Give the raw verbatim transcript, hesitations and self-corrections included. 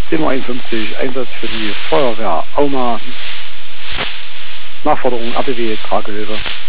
Demo einundfünfzig, Einsatz für die Feuerwehr Auma. Nachforderung A B W, Tragehilfe.